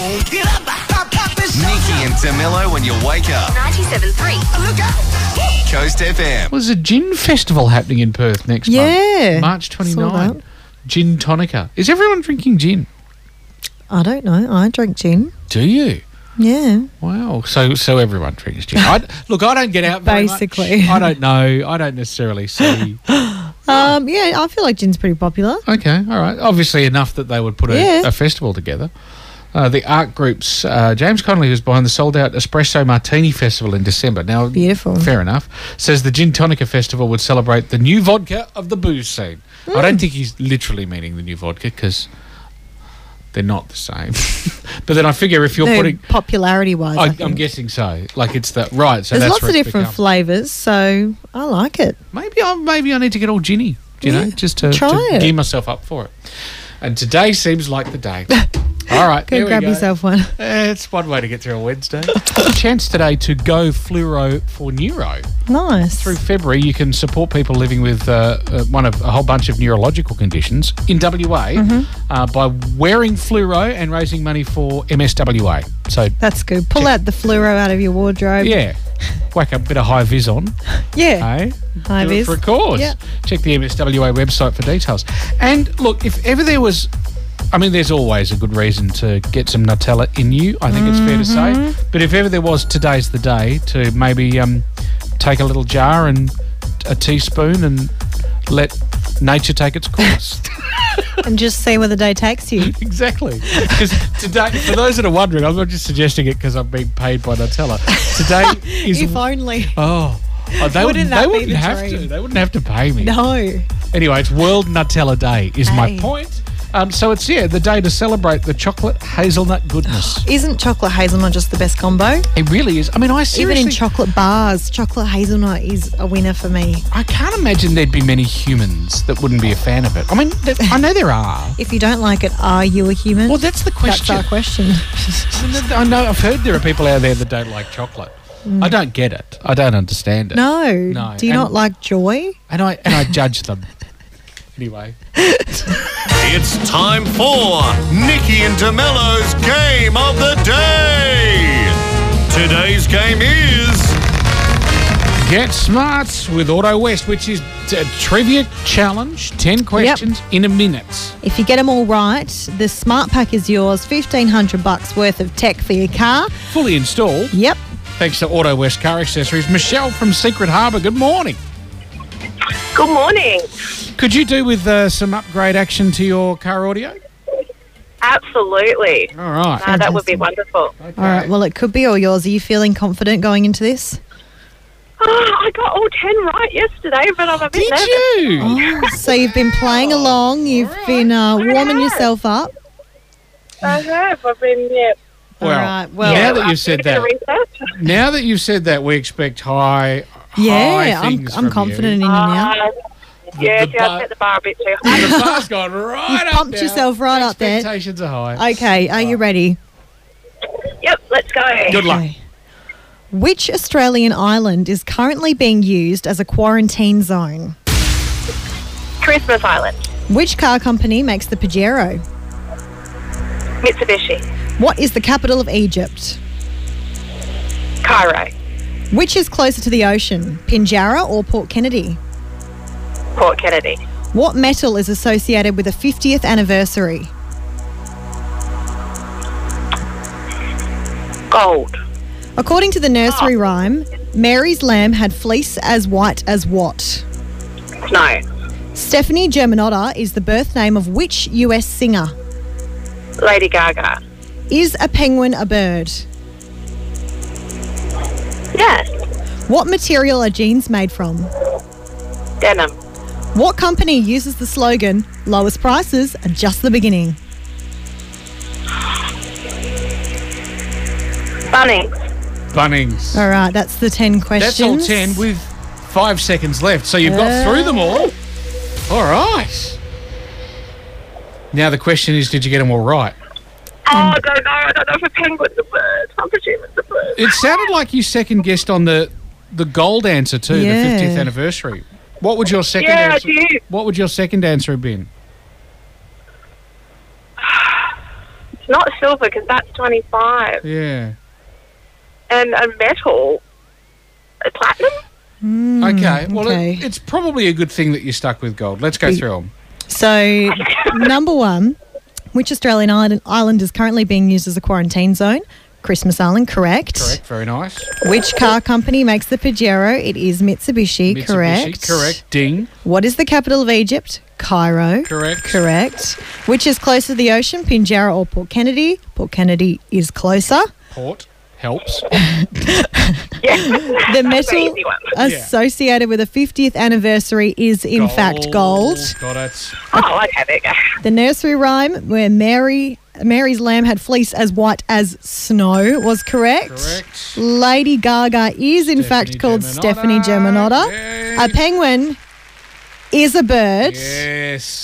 Nikki and DeMillo when you wake up. 97.3. Look out. Coast FM. There's a gin festival happening in Perth next month. March 29. Gin Tonica. Is everyone drinking gin? I don't know. I drink gin. Do you? Yeah. Wow. So everyone drinks gin. Look, I don't get out very Basically. much. I don't know. I don't necessarily see. Yeah, I feel like gin's pretty popular. Okay, all right. Obviously enough that they would put a festival together. The art group's James Connolly, who's behind the sold-out Espresso Martini Festival in December. Now, beautiful. Fair enough. Says the Gin Tonica Festival would celebrate the new vodka of the booze scene. I don't think he's literally meaning the new vodka because they're not the same. But then I figure if you're putting popularity-wise, I'm guessing so. Like it's the right. So there's that's lots of different flavours, so I like it. Maybe I need to get all ginny. You know, just to gear myself up for it. And today seems like the day. All right, go grab yourself one. It's one way to get through a Wednesday. Chance today to go fluoro for neuro. Nice. Through February, you can support people living with a whole bunch of neurological conditions in WA by wearing fluoro and raising money for MSWA. So that's good. Pull out the fluoro out of your wardrobe. Yeah. Whack a bit of high vis on. Yeah. Hey? High vis. For a cause. Yeah. Check the MSWA website for details. And look, if ever there was... I mean, there's always a good reason to get some Nutella in you, I think it's fair to say. But if ever there was, today's the day to maybe take a little jar and a teaspoon and let nature take its course. And just see where the day takes you. Exactly. Because today, for those that are wondering, I'm not just suggesting it because I'm being paid by Nutella. Today is... If only. They wouldn't have to. They wouldn't have to pay me. No. Anyway, it's World Nutella Day is my point. So it's, the day to celebrate the chocolate hazelnut goodness. Isn't chocolate hazelnut just the best combo? It really is. I mean, Even in chocolate bars, chocolate hazelnut is a winner for me. I can't imagine there'd be many humans that wouldn't be a fan of it. I mean, I know there are. If you don't like it, are you a human? Well, that's the question. That's our question. I know. I've heard there are people out there that don't like chocolate. I don't get it. I don't understand it. No. Do you not like joy? And I judge them. Anyway. It's time for Nikki and DeMello's Game of the Day. Today's game is... Get Smart with Auto West, which is a trivia challenge, 10 questions in a minute. If you get them all right, the Smart Pack is yours, $1,500 worth of tech for your car. Fully installed. Yep. Thanks to Auto West Car Accessories. Michelle from Secret Harbour, good morning. Good morning. Could you do with some upgrade action to your car audio? Absolutely. All right. That would be wonderful. Okay. All right. Well, it could be all yours. Are you feeling confident going into this? I got all 10 right yesterday, but I'm a bit nervous. Did you? Oh, so you've been playing along. You've been warming yourself up. I have. I've been, Well, all right. Well, now that you've said that, we expect high things I'm from confident you. in you now. I set the bar a bit too high. The bar's gone right You've pumped yourself right up there. Expectations are high. Okay, are you ready? Yep, let's go. Good luck. Okay. Which Australian island is currently being used as a quarantine zone? Christmas Island. Which car company makes the Pajero? Mitsubishi. What is the capital of Egypt? Cairo. Which is closer to the ocean, Pinjarra or Port Kennedy? Port Kennedy. What metal is associated with the 50th anniversary? Gold. According to the nursery rhyme, Mary's lamb had fleece as white as what? Snow. Stephanie Germanotta is the birth name of which US singer? Lady Gaga. Is a penguin a bird? Yes. What material are jeans made from? Denim. What company uses the slogan, lowest prices are just the beginning? Bunnings. All right, that's the 10 questions. That's all 10 with 5 seconds left. So you've got through them all. All right. Now the question is, did you get them all right? I don't know. I don't know if a penguin's a bird. I'm presuming it's a bird. It sounded like you second guessed on the gold answer too, the 50th anniversary. What would your second answer? I did. What would your second answer have been? not silver because that's 25. Yeah. And a metal, a platinum? Okay. Well, okay. it's probably a good thing that you're stuck with gold. Let's go through them. So, number one, which Australian island is currently being used as a quarantine zone? Christmas Island, correct. Correct. Very nice. Which car company makes the Pajero? It is Mitsubishi, correct. Correct. Ding. What is the capital of Egypt? Cairo. Correct. Correct. Which is closer to the ocean, Pinjarra or Port Kennedy? Port Kennedy is closer. Port helps. Yeah. The metal Easy one. associated with the 50th anniversary is, in fact, gold. Got it. Oh, okay, there you go. The nursery rhyme where Mary's lamb had fleece as white as snow was correct. Correct. Lady Gaga is, in fact, called Stephanie Germanotta. Yes. A penguin is a bird. Yes.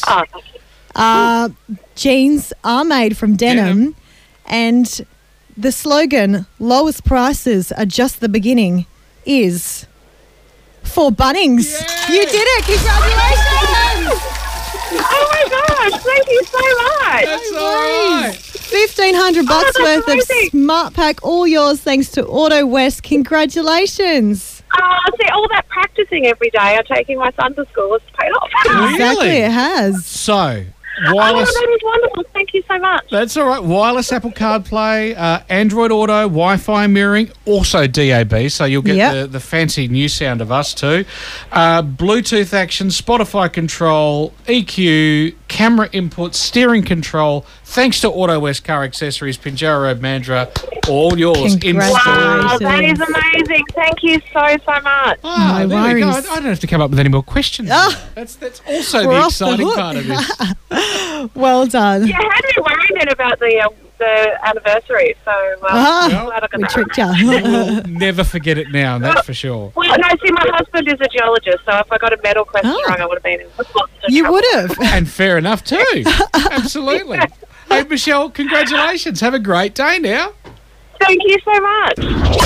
Oh, Jeans are made from denim. And the slogan, lowest prices are just the beginning, is for Bunnings. Yeah. You did it. Congratulations. oh my gosh, thank you so much. That's all right. $1,500 that's worth of amazing. Smart Pack, all yours thanks to Auto West. Congratulations. See, all that practicing every day, taking my son to school has paid off. Exactly, Really? it has. So, Oh, wireless. that is wonderful. Thank you so much. That's all right. Wireless Apple CarPlay, Android Auto, Wi-Fi mirroring, also DAB, so you'll get Yep. the fancy new sound of us too. Bluetooth action, Spotify control, EQ, camera input, steering control. Thanks to Auto West Car Accessories, Pinjarra Road, Mandurah, all yours. In Congratulations. store. Wow, that is amazing. Thank you so much. Ah, No there we go. I worries. don't have to come up with any more questions. Ah. That's also We're the off the exciting hook. part of this. Well done. You had me worried then about the anniversary, so Ah, I'm glad I got we that. tricked We'll you. never forget it now, that's for sure. Well, no, see, my husband is a geologist, so if I got a metal question Oh. wrong, I would have been in lots of You trouble. would have. And fair enough too. Absolutely. Hey, Michelle, congratulations. Have a great day now. Thank you so much.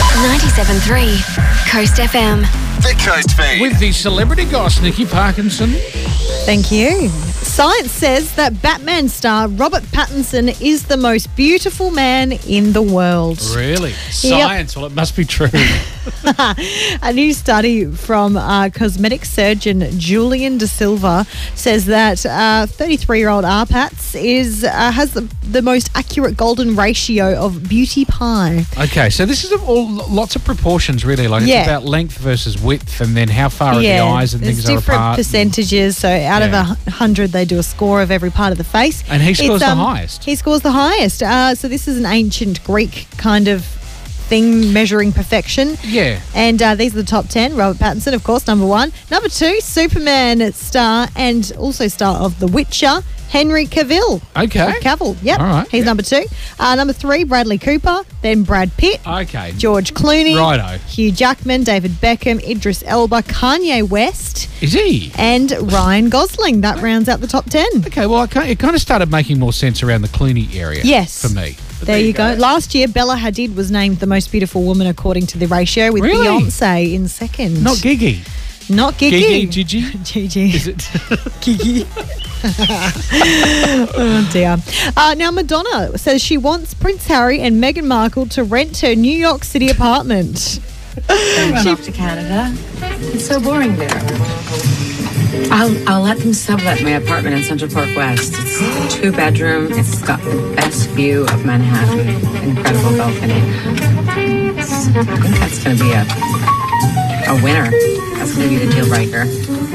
97.3 Coast FM. The Coast Feed. With the celebrity goss, Nikki Parkinson. Thank you. Science says that Batman star Robert Pattinson is the most beautiful man in the world. Really? Science. Well, it must be true. A new study from cosmetic surgeon Julian De Silva says that 33-year-old Arpats has the most accurate golden ratio of beauty pie. Okay, so this is all lots of proportions, really. Like Yeah. it's about length versus width, and then how far are the eyes and there's things are different apart. percentages. So out of 100, they do a score of every part of the face. And he scores the highest. He scores the highest. So this is an ancient Greek kind of thing measuring perfection. Yeah. And these are the top 10. Robert Pattinson, of course, number 1. Number 2, Superman star and also star of The Witcher, Henry Cavill. Okay. Cavill, yep. All right, He's yeah. number 2. Number 3, Bradley Cooper. Then Brad Pitt. Okay. George Clooney. Righto. Hugh Jackman, David Beckham, Idris Elba, Kanye West, Is he? and Ryan Gosling. That rounds out the top 10. Okay, well, it kind of started making more sense around the Clooney area. Yes. For me. But There you go. Last year, Bella Hadid was named the most beautiful woman according to the ratio, with Really? Beyonce in second. Not Gigi. Not Gigi. Gigi? Gigi. Is it? Gigi. Oh, dear. Now, Madonna says she wants Prince Harry and Meghan Markle to rent her New York City apartment. I went off to Canada. It's so boring there. I'll let them sublet my apartment in Central Park West. It's 2-bedroom. It's got the best view of Manhattan. Incredible balcony. I think that's going to be a winner. That's going to be the deal breaker.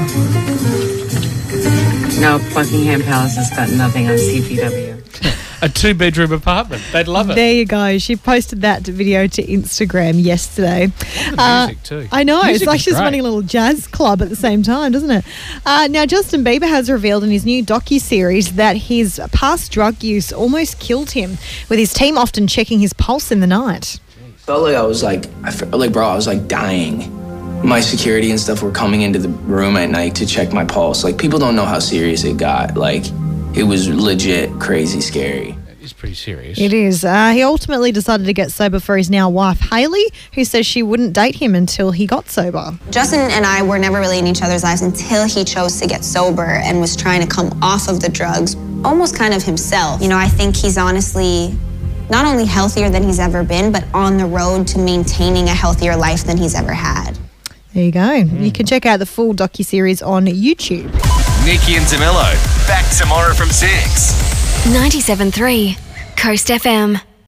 No, Buckingham Palace has got nothing on CPW. A 2-bedroom apartment. They'd love it. There you go. She posted that video to Instagram yesterday. The music too. I know. Music It's like is she's great. running a little jazz club at the same time, doesn't it? Now, Justin Bieber has revealed in his new docuseries that his past drug use almost killed him, with his team often checking his pulse in the night. Felt like I was dying. My security and stuff were coming into the room at night to check my pulse. Like, people don't know how serious it got. Like, it was legit crazy scary. It's pretty serious. It is. He ultimately decided to get sober for his now wife, Hailey, who says she wouldn't date him until he got sober. Justin and I were never really in each other's lives until he chose to get sober and was trying to come off of the drugs, almost kind of himself. You know, I think he's honestly not only healthier than he's ever been, but on the road to maintaining a healthier life than he's ever had. There you go. You can check out the full docuseries on YouTube. Nikki and DeMello, back tomorrow from 6. 97.3 Coast FM.